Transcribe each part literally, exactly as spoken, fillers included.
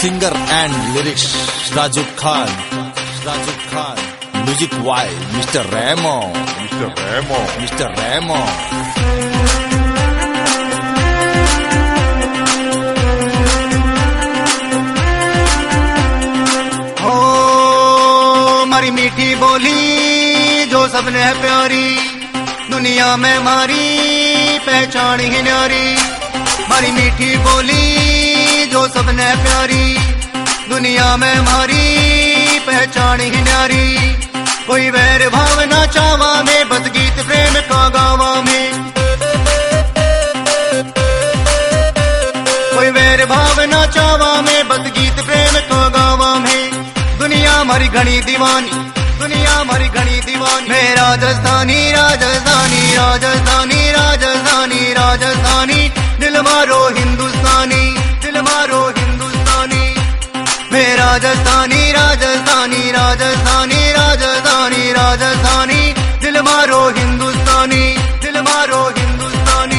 Singer and lyrics Raju Khan, Raju Khan. Music wise Mister Remo, Mister Remo, Mister Remo. ओ मारी मीठी बोली जो सबने है प्यारी, दुनिया में मारी पहचान ही न्यारी। मारी मीठी बोली जो सबने है प्यारी, दुनिया में मारी पहचान ही न्यारी। कोई वैर भावना चावा में, बस गीत प्रेम का गावा में। कोई वैर भावना चावा में, बस गीत प्रेम का गावा में। दुनिया हमारी घनी दीवानी, दुनिया हमारी घनी दीवानी। मैं राजस्थानी राजस्थानी राजस्थानी राजस्थानी राजस्थानी, दिल मारो हिंदुस्तानी, दिल मारो हिंदुस्तानी। मैं राजस्थानी राजस्थानी राजस्थानी राजस्थानी राजस्थानी, दिल मारो हिंदुस्तानी, दिल मारो हिंदुस्तानी।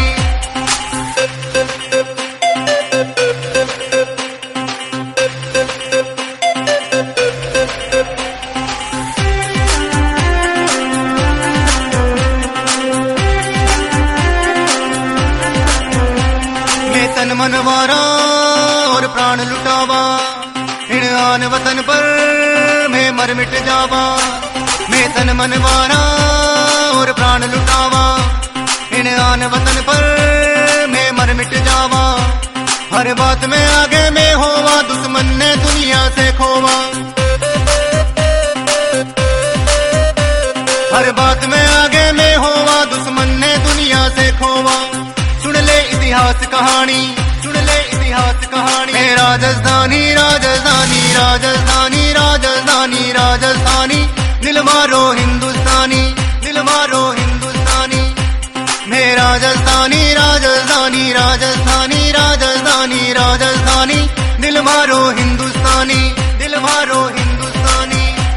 मैं तन मन वारा और प्राण लुटावा, इन आन वतन पर मैं मर मिट जावा। मैं तन मन वारा और प्राण लुटावा, इन आन वतन पर मैं मर मिट जावा। हर बात में आगे मैं होवा, दुश्मन ने दुनिया से खोवा। हर बात में आगे मैं होवा, दुश्मन ने दुनिया से खोवा। सुन ले इतिहास कहानी, सुन ले इतिहास कहानी। मैं राजस्थानी राजस्थानी राजस्थानी राजस्थानी राजस्थानी, दिल मारो हिंदुस्तानी, दिल मारो हिंदुस्तानी। मैं राजस्थानी राजस्थानी राजस्थानी राजस्थानी राजस्थानी, दिल मारो हिंदुस्तानी, दिल मारो हिंदुस्तानी।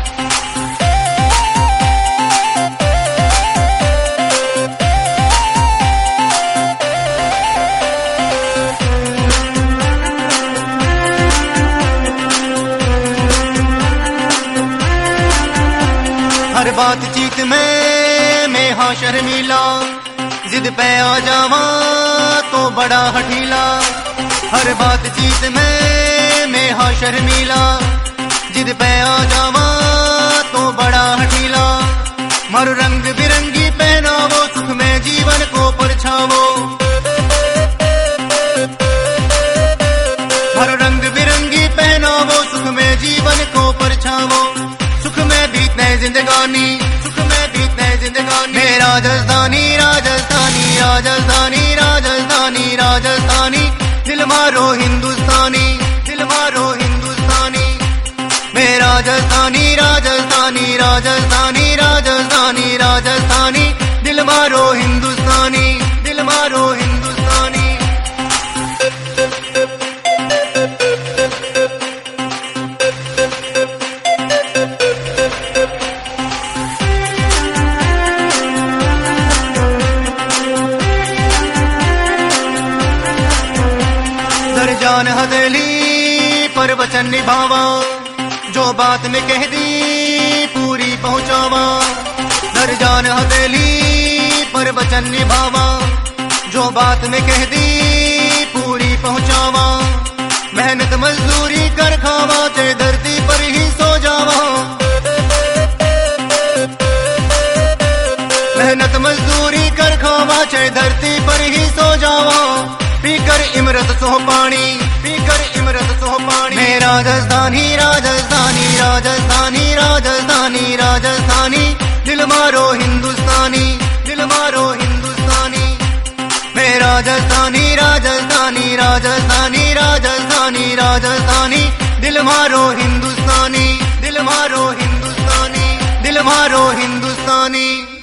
हर बातचीत में मैं हाँ शर्मीला, जिद पे आ जावा तो बड़ा हठीला। हर बातचीत में मैं हाँ शर्मीला, जिद पे आ जावा तो बड़ा हठीला। मर रंग बिरंगी पहनावो, सुख में जीवन को परछावो। हर रंग बिरंगी पहनावो, सुख में जीवन को परछावो। सुख में बीतने जिंदगानी, सुख में बीतने जिंदगानी। मैं राजस्थानी राजस्थानी राजस्थानी राजस्थानी राजस्थानी, दिल मारो हिंदुस्तानी, दिल मारो हिंदुस्तानी। मैं राजस्थानी राजस्थानी राजस्थानी राजस्थानी राजस्थानी, दिल मारो हिंदुस्तानी, दिल मारो हिंदुस्तानी। जान हथेली पर वचन निभावा, जो बात में कह दी पूरी पहुंचावा। दर जान हथेली पर वचन निभावा, जो बात में कह दी पूरी पहुंचावा। मेहनत मजदूरी कर खावा, चाहे धरती पर ही सो जावा। मेहनत मजदूरी कर खावा, चाहे धरती पर ही सो जावा। पीकर इमरत सोह पानी, पीकर इमरत सोह पानी। मैं राजस्थानी राजस्थानी राजस्थानी राजस्थानी राजस्थानी, दिल मारो हिंदुस्तानी, दिल मारो हिंदुस्तानी। मैं राजस्थानी राजस्थानी राजस्थानी राजस्थानी राजस्थानी, दिल मारो हिंदुस्तानी, दिल मारो हिंदुस्तानी, दिल मारो हिंदुस्तानी।